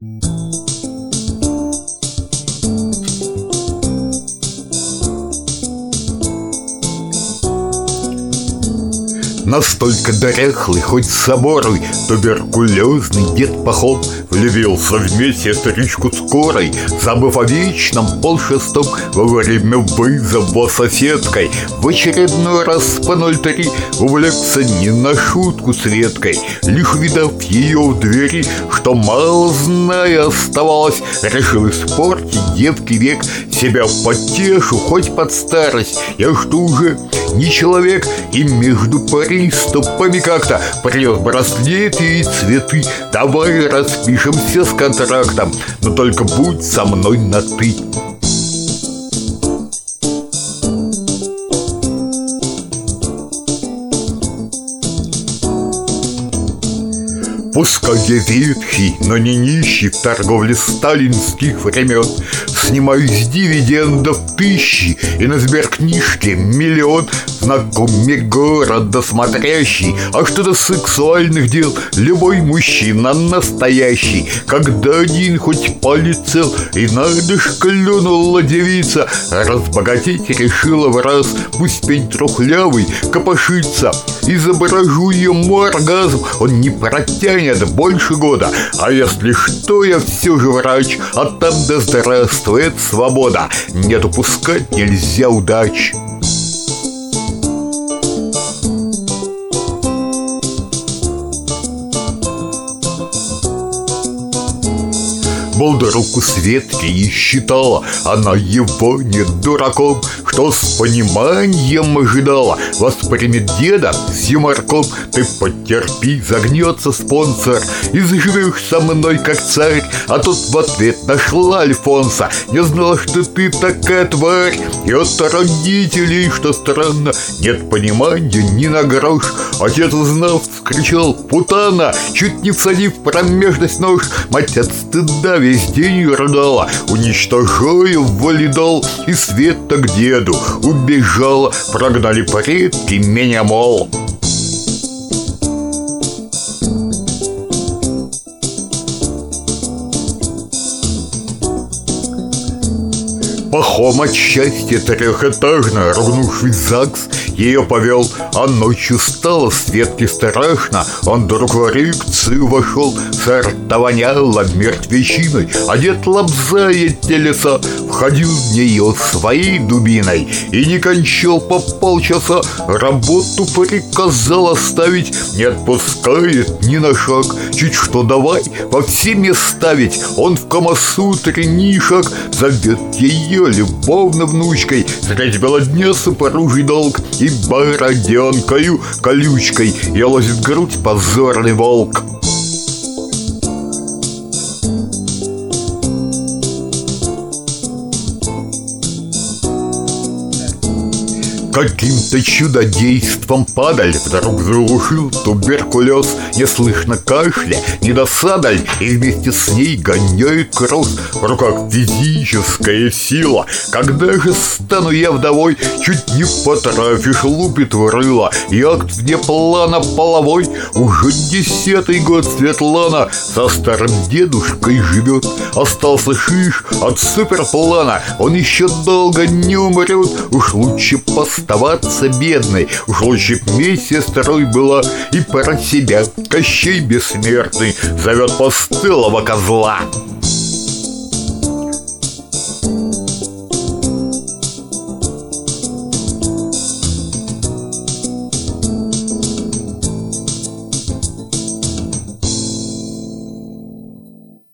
Настолько дряхлый, хоть соборой, туберкулезный Дед Пахом влюбился вместе старичку скорой, забыв о вечном полшестом во время вызова соседкой. В очередной раз по 03 увлекся не на шутку Светкой, лишь увидав ее в двери, что мало зная оставалось, решил испортить девке век, себя потешу, хоть под старость. Я что уже не человек, и между приступами как-то принес браслеты и цветы. Давай распишемся с контрактом, но только будь со мной на «ты». Пускай я ветхий, но не нищий в торговле сталинских времен, снимаю с дивидендов тысячи и на сберкнижке миллион. Знакомый города смотрящий, а что до сексуальных дел любой мужчина настоящий. Когда один хоть палец цел, и надо ж клюнула девица, разбогатеть решила в раз, пусть пень трухлявый копошится. Изображу ему оргазм, он не протянет больше года. А если что, я все же врач, а там да здравствует свобода. Нет, упускать нельзя удач. Был друг у Светки, и считала она его не дураком, что с пониманием ожидала воспримет деда с юморком. Ты потерпи, загнется спонсор, и заживешь со мной как царь. А тут в ответ нашла Альфонса: не знала, что ты такая тварь. И от родителей, что странно, нет понимания ни на грош. Отец, узнав, вскричал: путана! Чуть не всадив в промежность нож. Мать от стыда весь день рыдала, уничтожая валидол. И Света к деду убежала, прогнали предки меня, мол. Пахом от счастья трехэтажно, ругнувшись в ЗАГС, ее повел, а ночью стало Светке страшно. Он вдруг в эрекцию вошел, сырта воняло мертвечиной, а дед, лобзая телеса, входил в нее своей дубиной и не кончал по полчаса. Работу приказал оставить, не отпускает ни на шаг. Чуть что давай во все места, ведь он в Камасутре нишак. Зовет ее любовно внучкой, средь бела дня супружий долг, и бороденкою колючкой елозит грудь позорный волк. Каким-то чудодейством падаль вдруг заглушил туберкулез. Не слышно кашля, не досадаль, и вместе с ней гоняет кровь. В руках физическая сила. Когда же стану я вдовой, чуть не потрафишь, лупит в рыло. И акт вне плана половой. Уже 10-й год Светлана со старым дедушкой живет. Остался шиш от суперплана, он еще долго не умрет. Уж лучше оставаться бедной, уж лучше б медсестрой была. И про себя Кощей бессмертный зовет постылого козла.